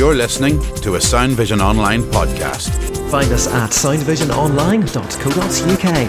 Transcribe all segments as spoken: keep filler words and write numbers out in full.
You're listening to a Sound Vision Online podcast. Find us at sound vision online dot co dot U K.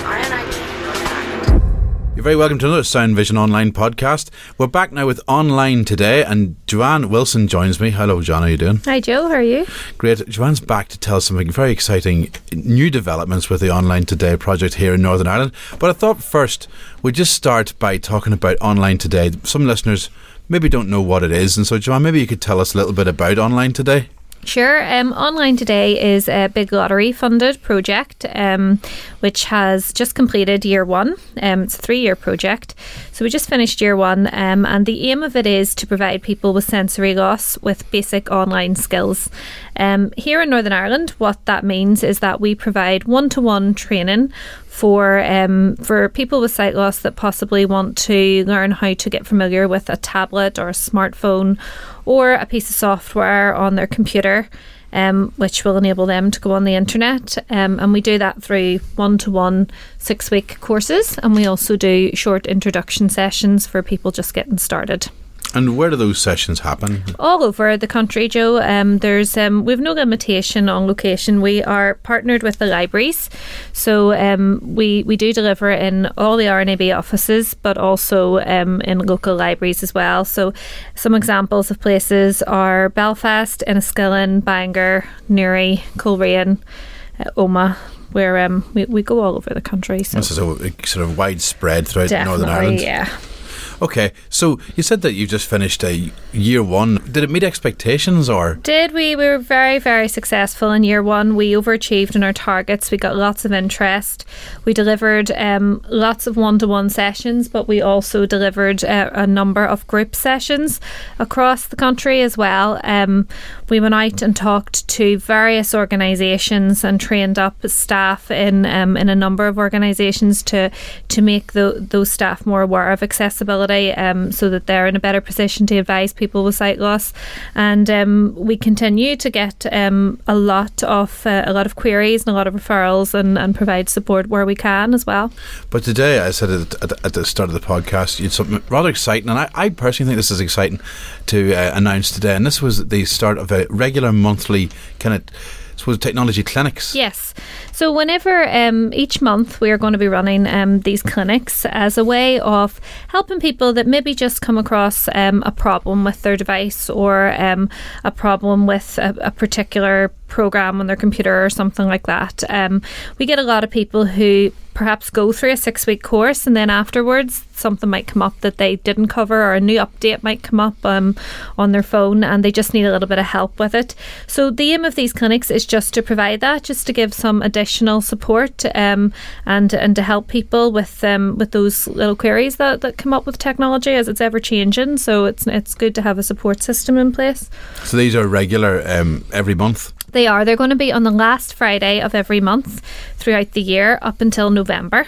You're very welcome to another Sound Vision Online podcast. We're back now with Online Today, and Joanne Wilson joins me. Hello, Joanne, how are you doing? Hi, Joe, how are you? Great. Joanne's back to tell something very exciting, new developments with the Online Today project here in Northern Ireland. But I thought first we'd just start by talking about Online Today. Some listeners maybe don't know what it is, and so Joanne, maybe you could tell us a little bit about Online Today. Sure. Um, Online Today is a big lottery funded project um, which has just completed year one. Um, it's a three year project. So we just finished year one um, and the aim of it is to provide people with sensory loss with basic online skills. Um, here in Northern Ireland, what that means is that we provide one-to-one training for um, for people with sight loss that possibly want to learn how to get familiar with a tablet or a smartphone or a piece of software on their computer, um, which will enable them to go on the internet. Um, and we do that through one-to-one six-week courses, and we also do short introduction sessions for people just getting started. And where do those sessions happen? All over the country, Joe. Um, there's um, we've no limitation on location. We are partnered with the libraries, so um, we we do deliver in all the R N A B offices, but also um, in local libraries as well. So some examples of places are Belfast, Enniskillen, Bangor, Newry, Coleraine, uh, Omagh. Where um, we we go all over the country. So this is a sort of widespread throughout Definitely, Northern Ireland. Yeah. Okay, so you said that you just finished a year one. Did it meet expectations or? Did we? We were very, very successful in year one. We overachieved in our targets. We got lots of interest. We delivered um, lots of one-to-one sessions, but we also delivered uh, a number of group sessions across the country as well. Um, we went out and talked to various organisations and trained up staff in um, in a number of organisations to to make the, those staff more aware of accessibility. Um, so that they're in a better position to advise people with sight loss, and um, we continue to get um, a lot of uh, a lot of queries and a lot of referrals, and, and provide support where we can as well. But today, I said at the, at the start of the podcast, you had something rather exciting, and I, I personally think this is exciting to uh, announce today. And this was the start of a regular monthly kind of, I suppose, technology clinics. Yes. So whenever um, each month we are going to be running um, these clinics as a way of helping people that maybe just come across um, a problem with their device, or um, a problem with a, a particular program on their computer or something like that. Um, we get a lot of people who perhaps go through a six week course, and then afterwards something might come up that they didn't cover, or a new update might come up um, on their phone, and they just need a little bit of help with it. So the aim of these clinics is just to provide that, just to give some additional support um, and and to help people with um, with those little queries that, that come up with technology as it's ever changing. So it's it's good to have a support system in place. So these are regular um, every month? They are. They're going to be on the last Friday of every month throughout the year up until November.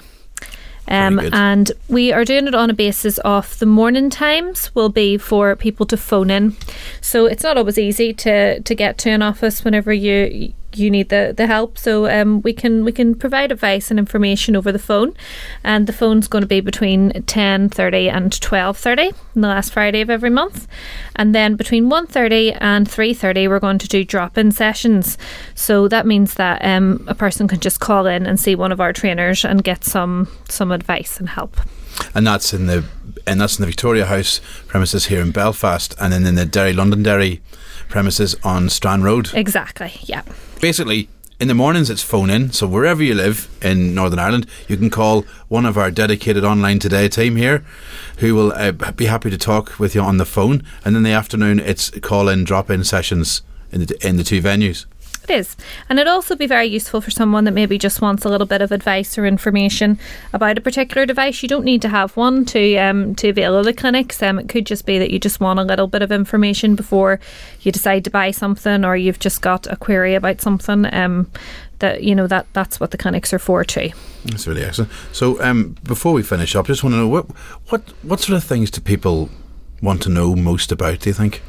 Um, and we are doing it on a basis of the morning times will be for people to phone in. So it's not always easy to, to get to an office whenever you you need the, the help. So um, we can we can provide advice and information over the phone. And the phone's going to be between ten thirty and twelve thirty on the last Friday of every month. And then between one thirty and three thirty we're going to do drop-in sessions. So that means that um, a person can just call in and see one of our trainers and get some some advice and help. And that's in the and that's in the Victoria House premises here in Belfast, and then in the Derry Londonderry premises on Strand Road. Exactly, yeah. Basically, in the mornings it's phone in, so wherever you live in Northern Ireland, you can call one of our dedicated Online Today team here, who will uh, be happy to talk with you on the phone. And in the afternoon, it's call-in, drop-in sessions in the in the two venues. It is. And it'd also be very useful for someone that maybe just wants a little bit of advice or information about a particular device. You don't need to have one to um, to avail of the clinics. Um, it could just be that you just want a little bit of information before you decide to buy something, or you've just got a query about something. Um, that you know that that's what the clinics are for too. That's really excellent. So um, before we finish up, just want to know what what what sort of things do people want to know most about, do you think?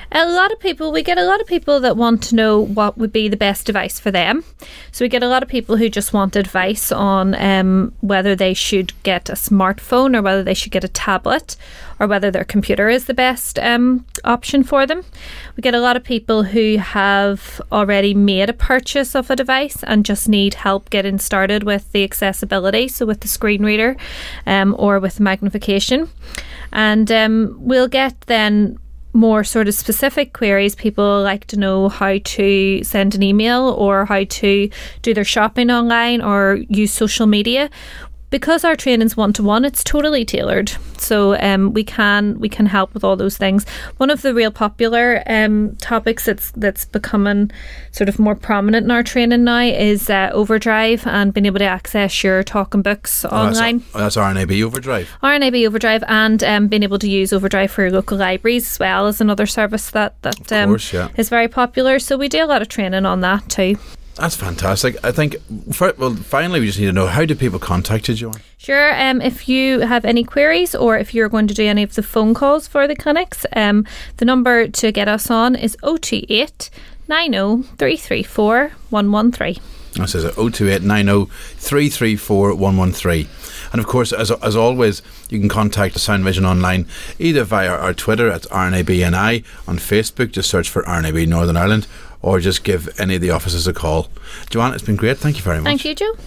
A lot of people, we get a lot of people that want to know what would be the best device for them. So we get a lot of people who just want advice on um, whether they should get a smartphone or whether they should get a tablet or whether their computer is the best um, option for them. We get a lot of people who have already made a purchase of a device and just need help getting started with the accessibility, so with the screen reader um, or with magnification. And um, we'll get then more sort of specific queries. People like to know how to send an email or how to do their shopping online or use social media. Because our training's one-to-one, it's totally tailored. So um, we can we can help with all those things. One of the real popular um, topics that's that's becoming sort of more prominent in our training now is uh, Overdrive and being able to access your talking books Oh, online. That's, oh, that's R N A B Overdrive. R N A B Overdrive, and um, being able to use Overdrive for your local libraries as well is another service that, that um, course, yeah. is very popular. So we do a lot of training on that too. That's fantastic. I think, for, well, finally, we just need to know, how do people contact you, Joanne? Sure. Um, if you have any queries or if you're going to do any of the phone calls for the clinics, um, the number to get us on is oh two eight, nine oh, three three four, one one three. That says oh two eight, nine oh, three three four, one one three. And of course, as as always, you can contact Sound Vision online either via our Twitter at R N A B N I, on Facebook, just search for R N A B Northern Ireland, or just give any of the offices a call. Joanne, it's been great. Thank you very much. Thank you, Joe.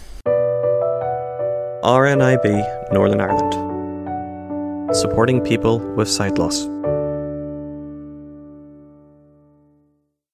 R N I B Northern Ireland, supporting people with sight loss.